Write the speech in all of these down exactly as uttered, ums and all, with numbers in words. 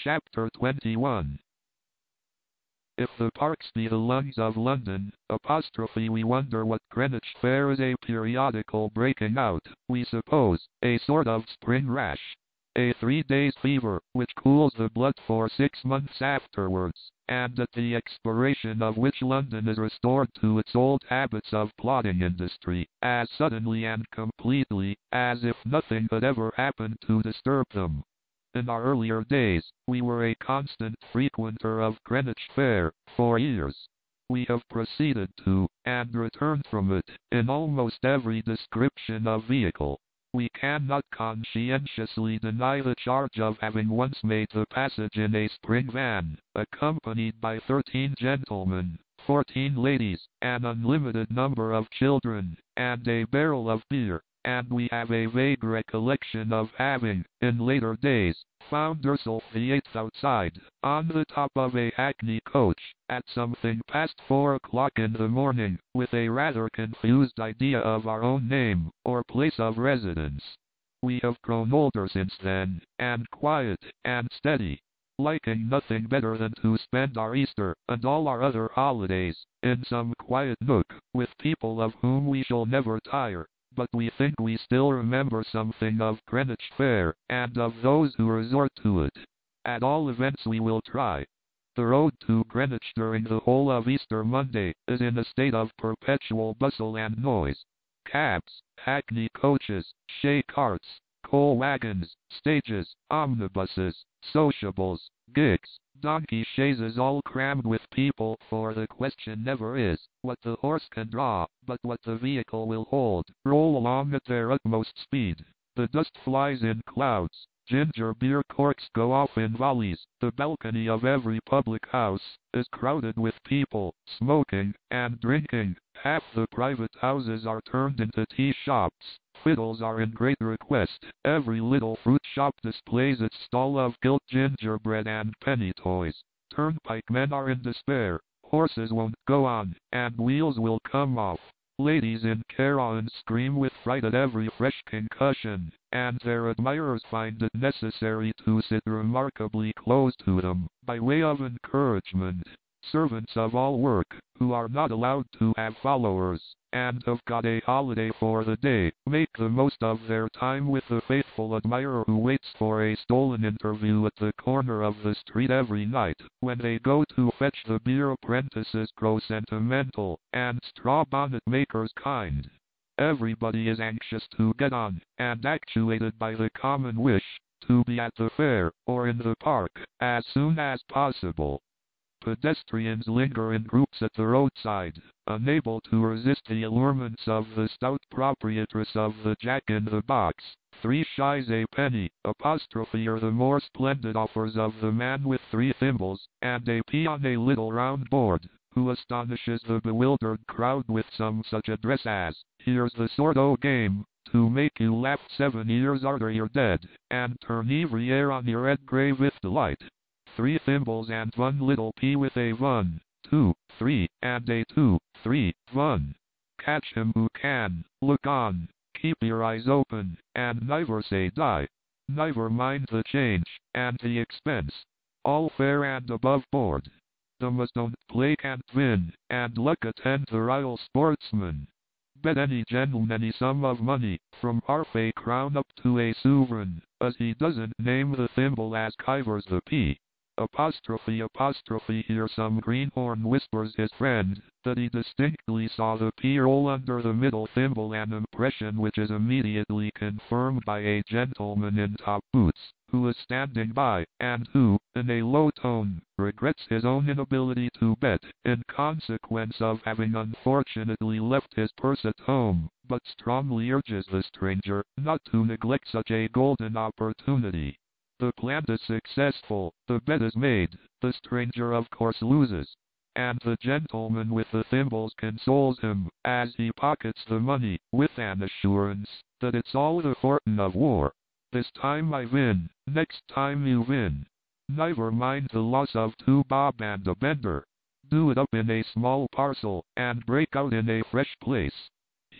Chapter twenty-one. If the parks be the lungs of London, apostrophe we wonder what Greenwich Fair is a periodical breaking out, we suppose, a sort of spring rash. A three days fever, which cools the blood for six months afterwards, and at the expiration of which London is restored to its old habits of plodding industry, as suddenly and completely, as if nothing had ever happened to disturb them. In our earlier days, we were a constant frequenter of Greenwich Fair, for years. We have proceeded to, and returned from it, in almost every description of vehicle. We cannot conscientiously deny the charge of having once made the passage in a spring van, accompanied by thirteen gentlemen, fourteen ladies, an unlimited number of children, and a barrel of beer. And we have a vague recollection of having, in later days, found Ursel the Eighth outside, on the top of a hackney coach, at something past four o'clock in the morning, with a rather confused idea of our own name, or place of residence. We have grown older since then, and quiet, and steady, liking nothing better than to spend our Easter, and all our other holidays, in some quiet nook, with people of whom we shall never tire. But we think we still remember something of Greenwich Fair, and of those who resort to it. At all events we will try. The road to Greenwich during the whole of Easter Monday is in a state of perpetual bustle and noise. Cabs, hackney coaches, shay carts, coal wagons, stages, omnibuses, sociables, gigs, donkey chaises all crammed with people, for the question never is what the horse can draw, but what the vehicle will hold, roll along at their utmost speed. The dust flies in clouds, ginger beer corks go off in volleys, the balcony of every public house is crowded with people, smoking and drinking, half the private houses are turned into tea shops. Fiddles are in great request. Every little fruit shop displays its stall of gilt gingerbread and penny toys. Turnpike men are in despair. Horses won't go on, and wheels will come off. Ladies in Carron scream with fright at every fresh concussion, and their admirers find it necessary to sit remarkably close to them, by way of encouragement. Servants of all work, who are not allowed to have followers, and have got a holiday for the day, make the most of their time with the faithful admirer who waits for a stolen interview at the corner of the street every night. When they go to fetch the beer, apprentices grow sentimental, and straw bonnet makers kind. Everybody is anxious to get on, and actuated by the common wish to be at the fair, or in the park, as soon as possible. Pedestrians linger in groups at the roadside, unable to resist the allurements of the stout proprietress of the Jack-in-the-Box. Three shies a penny, apostrophe are the more splendid offers of the man with three thimbles, and a pea on a little round board, who astonishes the bewildered crowd with some such address as, "Here's the sort o' game to make you laugh seven years arter you're dead, and turn every hair on your head grey with delight. Three thimbles and one little pea with a one, two, three, and a two, three, one. Catch him who can, look on, keep your eyes open, and never say die. Never mind the change, and the expense. All fair and above board. Them as don't play can't win, and luck attend the royal sportsman. Bet any gentleman any sum of money, from half a crown up to a sovereign, as he doesn't name the thimble as covers the pea." Apostrophe apostrophe here some greenhorn whispers his friend that he distinctly saw the pea roll under the middle thimble, an impression which is immediately confirmed by a gentleman in top boots, who is standing by, and who, in a low tone, regrets his own inability to bet, in consequence of having unfortunately left his purse at home, but strongly urges the stranger not to neglect such a golden opportunity. The plan is successful, the bet is made, the stranger of course loses, and the gentleman with the thimbles consoles him, as he pockets the money, with an assurance that it's all the fortune of war. This time I win, next time you win. Never mind the loss of two bob and a bender. Do it up in a small parcel, and break out in a fresh place.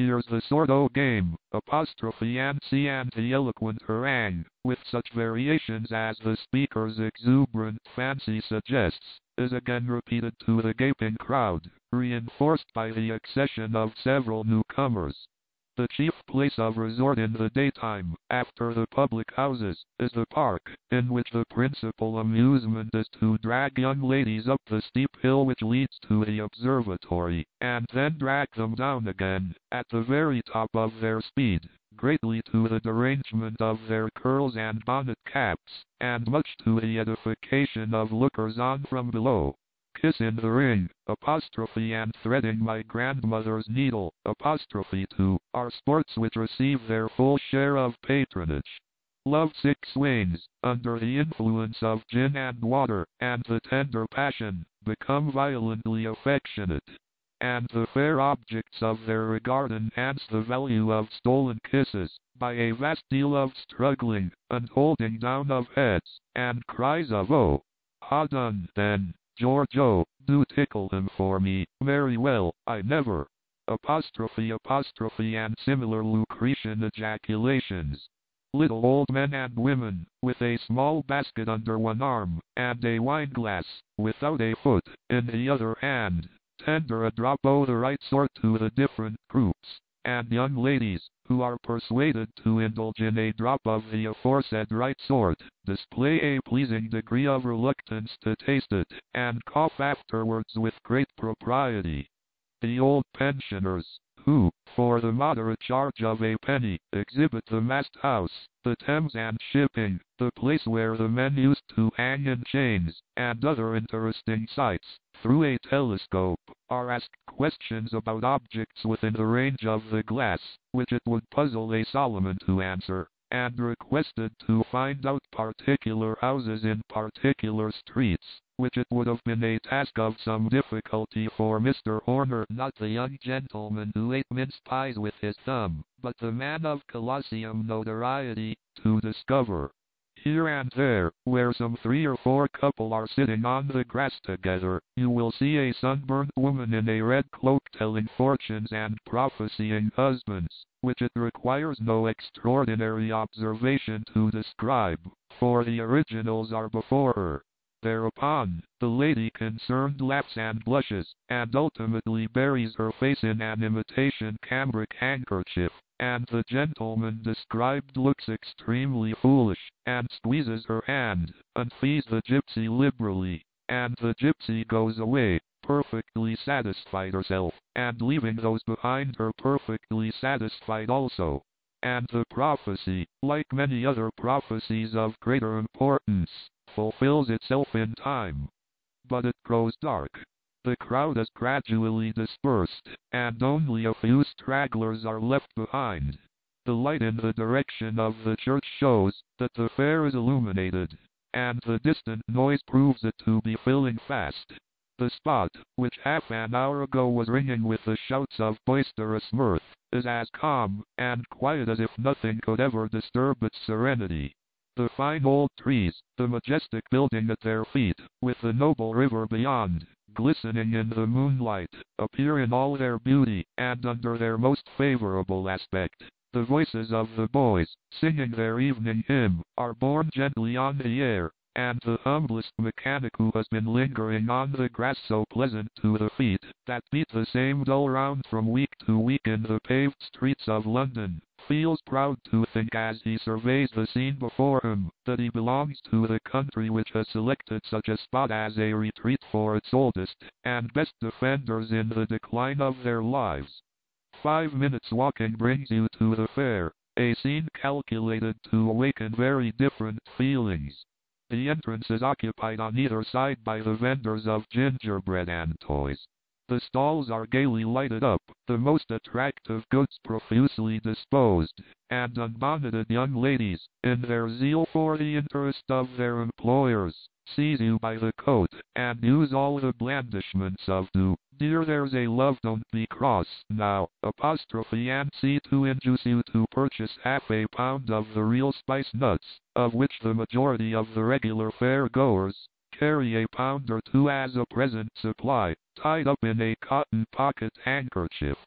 Here's the sort o' game, apostrophe ansi anti-eloquent harangue, with such variations as the speaker's exuberant fancy suggests, is again repeated to the gaping crowd, reinforced by the accession of several newcomers. The chief place of resort in the daytime, after the public houses, is the park, in which the principal amusement is to drag young ladies up the steep hill which leads to the observatory, and then drag them down again, at the very top of their speed, greatly to the derangement of their curls and bonnet caps, and much to the edification of lookers-on from below. Kiss in the ring, apostrophe and threading my grandmother's needle, apostrophe two, are sports which receive their full share of patronage. Love-sick swains, under the influence of gin and water, and the tender passion, become violently affectionate, and the fair objects of their regard enhance the value of stolen kisses, by a vast deal of struggling, and holding down of heads, and cries of "Oh, ha done, then, George-o, do tickle him for me, marry well, I never," apostrophe apostrophe and similar Lucretian ejaculations. Little old men and women, with a small basket under one arm, and a wine-glass, without a foot, in the other hand, tender a drop o' the right sort to the different groups, and young ladies, who are persuaded to indulge in a drop of the aforesaid right sort, display a pleasing degree of reluctance to taste it, and cough afterwards with great propriety. The old pensioners, who, for the moderate charge of a penny, exhibit the mast house, the Thames and shipping, the place where the men used to hang in chains, and other interesting sights, through a telescope, are asked questions about objects within the range of the glass, which it would puzzle a Solomon to answer, and requested to find out particular houses in particular streets, which it would have been a task of some difficulty for Mister Horner, not the young gentleman who ate mince pies with his thumb, but the man of Colosseum notoriety, to discover. Here and there, where some three or four couple are sitting on the grass together, you will see a sunburnt woman in a red cloak telling fortunes and prophesying husbands, which it requires no extraordinary observation to describe, for the originals are before her. Thereupon, the lady concerned laughs and blushes, and ultimately buries her face in an imitation cambric handkerchief, and the gentleman described looks extremely foolish, and squeezes her hand, and fees the gypsy liberally, and the gypsy goes away, perfectly satisfied herself, and leaving those behind her perfectly satisfied also. And the prophecy, like many other prophecies of greater importance, fulfills itself in time. But it grows dark. The crowd is gradually dispersed, and only a few stragglers are left behind. The light in the direction of the church shows that the fair is illuminated, and the distant noise proves it to be filling fast. The spot, which half an hour ago was ringing with the shouts of boisterous mirth, is as calm and quiet as if nothing could ever disturb its serenity. The fine old trees, the majestic building at their feet, with the noble river beyond, glistening in the moonlight, appear in all their beauty, and under their most favorable aspect. The voices of the boys, singing their evening hymn, are borne gently on the air, and the humblest mechanic who has been lingering on the grass so pleasant to the feet, that beat the same dull round from week to week in the paved streets of London, feels proud to think as he surveys the scene before him, that he belongs to the country which has selected such a spot as a retreat for its oldest and best defenders in the decline of their lives. Five minutes walking brings you to the fair, a scene calculated to awaken very different feelings. The entrance is occupied on either side by the vendors of gingerbread and toys. The stalls are gaily lighted up, the most attractive goods profusely disposed, and unbonneted young ladies, in their zeal for the interest of their employers, seize you by the coat, and use all the blandishments of "do, dear, there's a love, don't be cross, now," apostrophe and see to induce you to purchase half a pound of the real spice nuts, of which the majority of the regular fair-goers carry a pound or two as a present supply, tied up in a cotton pocket handkerchief.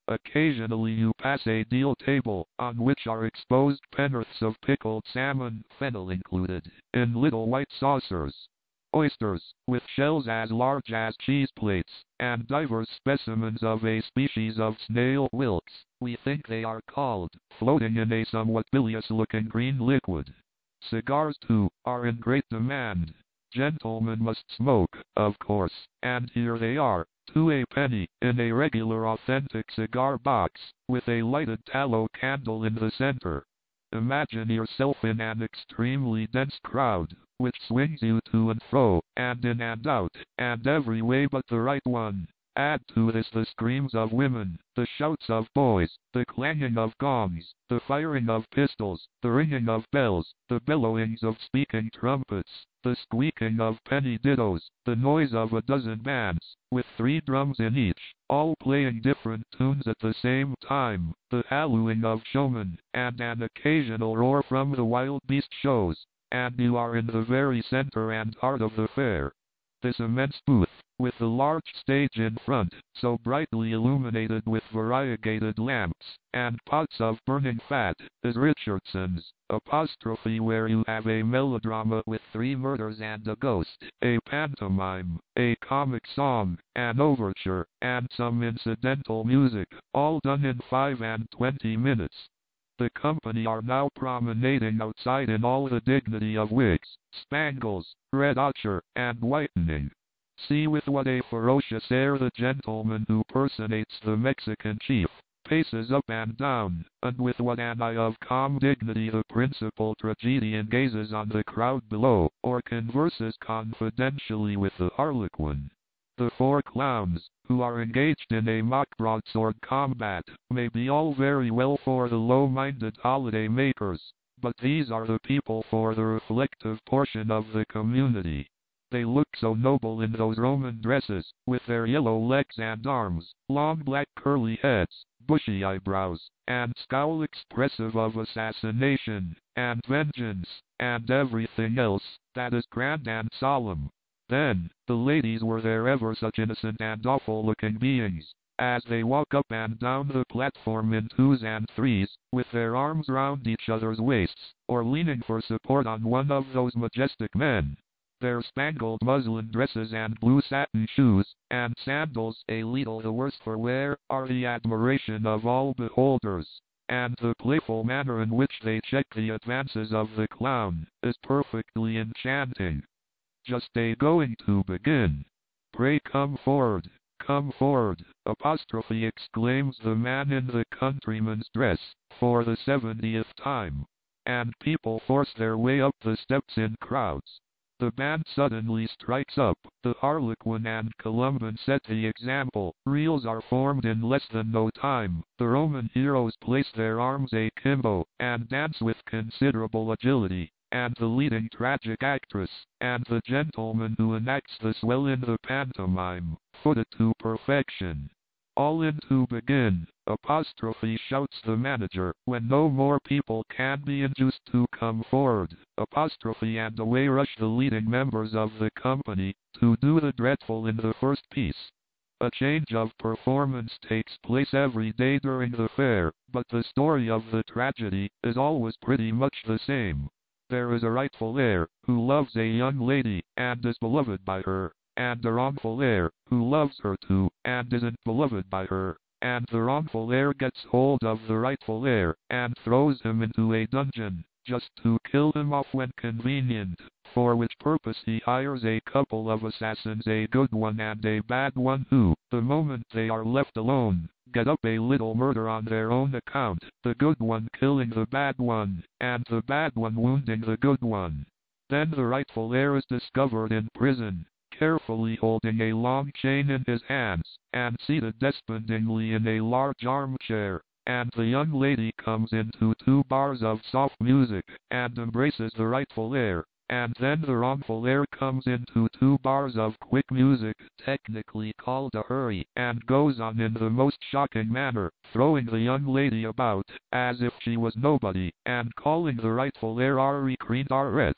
Occasionally you pass a deal table, on which are exposed pen'orths of pickled salmon, fennel included, in little white saucers. Oysters, with shells as large as cheese plates, and divers specimens of a species of snail whelks, we think they are called, floating in a somewhat bilious-looking green liquid. Cigars, too, are in great demand. Gentlemen must smoke, of course, and here they are, to a penny, in a regular authentic cigar box, with a lighted tallow candle in the center. Imagine yourself in an extremely dense crowd, which swings you to and fro, and in and out, and every way but the right one. Add to this the screams of women, the shouts of boys, the clanging of gongs, the firing of pistols, the ringing of bells, the bellowings of speaking trumpets, the squeaking of penny dittos, the noise of a dozen bands, with three drums in each, all playing different tunes at the same time, the hallooing of showmen, and an occasional roar from the wild beast shows, and you are in the very center and heart of the fair. This immense booth, with the large stage in front, so brightly illuminated with variegated lamps, and pots of burning fat, is Richardson's, apostrophe where you have a melodrama with three murders and a ghost, a pantomime, a comic song, an overture, and some incidental music, all done in five and twenty minutes. The company are now promenading outside in all the dignity of wigs, spangles, red ochre, and whitening. See with what a ferocious air the gentleman who personates the Mexican chief paces up and down, and with what an eye of calm dignity the principal tragedian gazes on the crowd below, or converses confidentially with the harlequin. The four clowns, who are engaged in a mock broadsword combat, may be all very well for the low-minded holiday makers, but these are the people for the reflective portion of the community. They look so noble in those Roman dresses, with their yellow legs and arms, long black curly heads, bushy eyebrows, and scowl expressive of assassination, and vengeance, and everything else that is grand and solemn. Then, the ladies were there ever such innocent and awful-looking beings, as they walk up and down the platform in twos and threes, with their arms round each other's waists, or leaning for support on one of those majestic men. Their spangled muslin dresses and blue satin shoes, and sandals a little the worse for wear, are the admiration of all beholders, and the playful manner in which they check the advances of the clown is perfectly enchanting. Just a going to begin. Pray come forward, come forward, apostrophe exclaims the man in the countryman's dress, for the seventieth time. And people force their way up the steps in crowds. The band suddenly strikes up, the harlequin and Columban set the example, reels are formed in less than no time, the Roman heroes place their arms akimbo, and dance with considerable agility, and the leading tragic actress, and the gentleman who enacts the swell in the pantomime, foot it to perfection. All in to begin, apostrophe shouts the manager, when no more people can be induced to come forward, apostrophe and away rush the leading members of the company, to do the dreadful in the first piece. A change of performance takes place every day during the fair, but the story of the tragedy is always pretty much the same. There is a rightful heir, who loves a young lady, and is beloved by her, and a wrongful heir, who loves her too, and isn't beloved by her, and the wrongful heir gets hold of the rightful heir, and throws him into a dungeon, just to kill him off when convenient, for which purpose he hires a couple of assassins, a good one and a bad one, who, the moment they are left alone, get up a little murder on their own account, the good one killing the bad one, and the bad one wounding the good one. Then the rightful heir is discovered in prison, carefully holding a long chain in his hands, and seated despondingly in a large armchair, and the young lady comes into two bars of soft music, and embraces the rightful heir, and then the wrongful heir comes into two bars of quick music, technically called a hurry, and goes on in the most shocking manner, throwing the young lady about, as if she was nobody, and calling the rightful heir Ari Creed our wretch.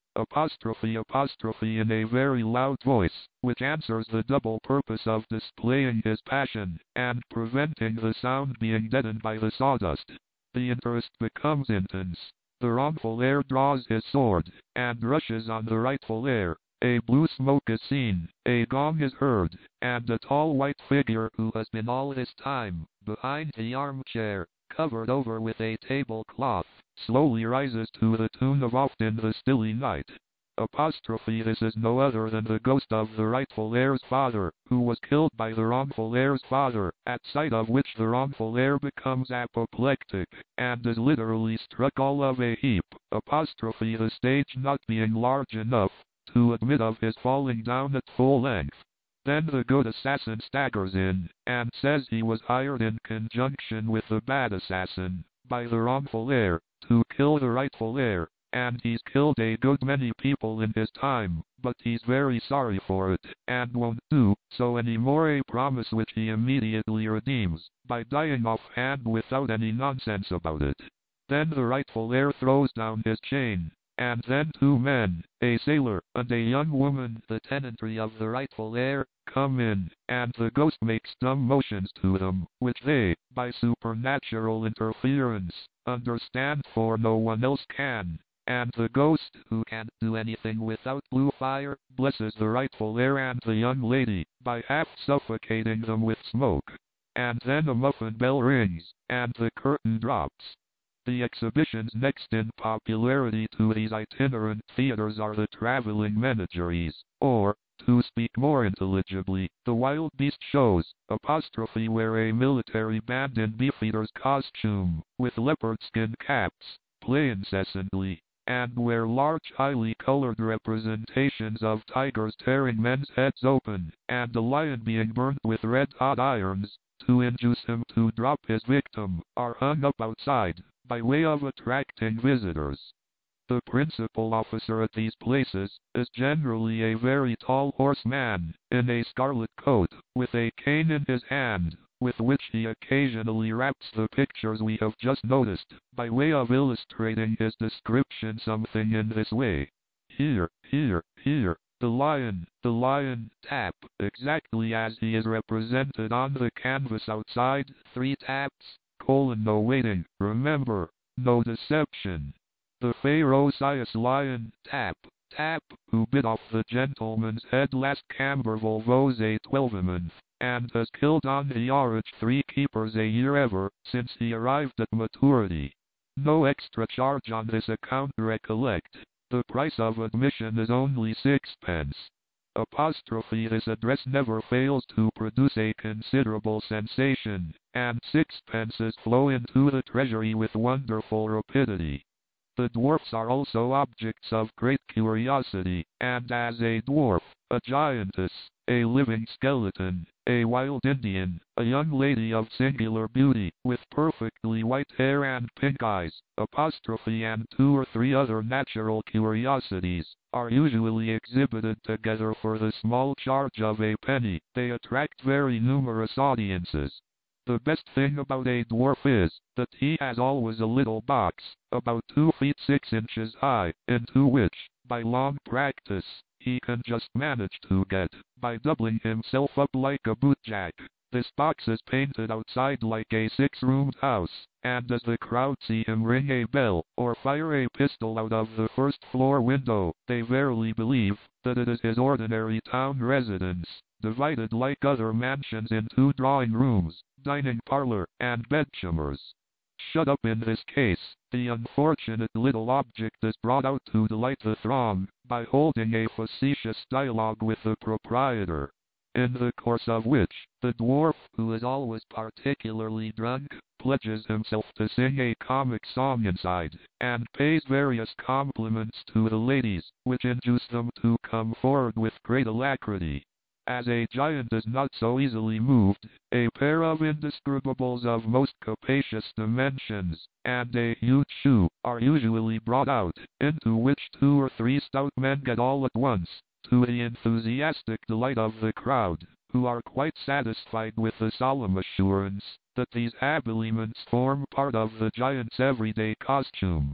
apostrophe apostrophe in a very loud voice, which answers the double purpose of displaying his passion, and preventing the sound being deadened by the sawdust. The interest becomes intense. The wrongful heir draws his sword, and rushes on the rightful heir. A blue smoke is seen, a gong is heard, and a tall white figure, who has been all this time behind the armchair, covered over with a tablecloth, slowly rises to the tune of Oft in the Stilly Night. Apostrophe This is no other than the ghost of the rightful heir's father, who was killed by the wrongful heir's father, at sight of which the wrongful heir becomes apoplectic, and is literally struck all of a heap. Apostrophe The stage not being large enough to admit of his falling down at full length. Then the good assassin staggers in, and says he was hired in conjunction with the bad assassin, by the wrongful heir, to kill the rightful heir, and he's killed a good many people in his time, but he's very sorry for it, and won't do so any more, a promise which he immediately redeems, by dying offhand without any nonsense about it. Then the rightful heir throws down his chain, and then two men, a sailor, and a young woman, the tenantry of the rightful heir, come in, and the ghost makes dumb motions to them, which they, by supernatural interference, understand, for no one else can. And the ghost, who can't do anything without blue fire, blesses the rightful heir and the young lady, by half suffocating them with smoke. And then a muffin bell rings, and the curtain drops. The exhibitions next in popularity to these itinerant theaters are the traveling menageries, or, to speak more intelligibly, the wild beast shows, apostrophe where a military band in beefeater's costume, with leopard skin caps, play incessantly, and where large highly colored representations of tigers tearing men's heads open, and a lion being burnt with red-hot irons, to induce him to drop his victim, are hung up outside, by way of attracting visitors. The principal officer at these places is generally a very tall horseman, in a scarlet coat, with a cane in his hand, with which he occasionally raps the pictures we have just noticed, by way of illustrating his description something in this way. Here, here, here, the lion, the lion, tap, exactly as he is represented on the canvas outside, three taps, colon no waiting, remember, no deception. The ferocious lion, tap, tap, who bit off the gentleman's head last Camberval Vose a twelvemonth, and has killed on the yarage three keepers a year ever, since he arrived at maturity. No extra charge on this account, recollect. The price of admission is only sixpence. Apostrophe This address never fails to produce a considerable sensation, and sixpences flow into the treasury with wonderful rapidity. The dwarfs are also objects of great curiosity, and as a dwarf, a giantess, a living skeleton, a wild Indian, a young lady of singular beauty, with perfectly white hair and pink eyes, apostrophe and two or three other natural curiosities, are usually exhibited together for the small charge of a penny. They attract very numerous audiences. The best thing about a dwarf is, that he has always a little box, about two feet six inches high, into which, by long practice, he can just manage to get, by doubling himself up like a bootjack. This box is painted outside like a six-roomed house, and as the crowd see him ring a bell, or fire a pistol out of the first-floor window, they verily believe that it is his ordinary town residence, divided like other mansions into drawing rooms, dining parlor, and bedchambers. Shut up in this case, the unfortunate little object is brought out to delight the throng, by holding a facetious dialogue with the proprietor, in the course of which, the dwarf, who is always particularly drunk, pledges himself to sing a comic song inside, and pays various compliments to the ladies, which induce them to come forward with great alacrity. As a giant is not so easily moved, a pair of indescribables of most capacious dimensions, and a huge shoe, are usually brought out, into which two or three stout men get all at once, to the enthusiastic delight of the crowd, who are quite satisfied with the solemn assurance that these habiliments form part of the giant's everyday costume.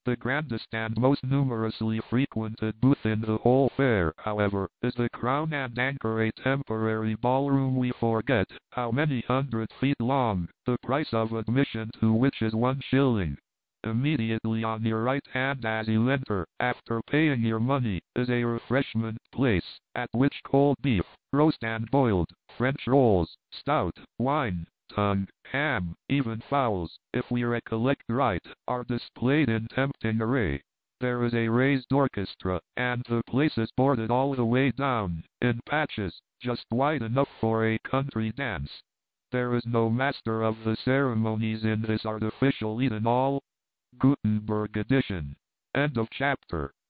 The grandest and most numerously frequented booth in the whole fair, however, is the Crown and Anchor, a temporary ballroom we forget how many hundred feet long, the price of admission to which is one shilling. Immediately on your right hand as you enter, after paying your money, is a refreshment place, at which cold beef, roast and boiled, French rolls, stout, wine, tongue, ham, even fowls, if we recollect right, are displayed in tempting array. There is a raised orchestra, and the place is boarded all the way down, in patches, just wide enough for a country dance. There is no master of the ceremonies in this artificial Eden all. Gutenberg edition. End of chapter.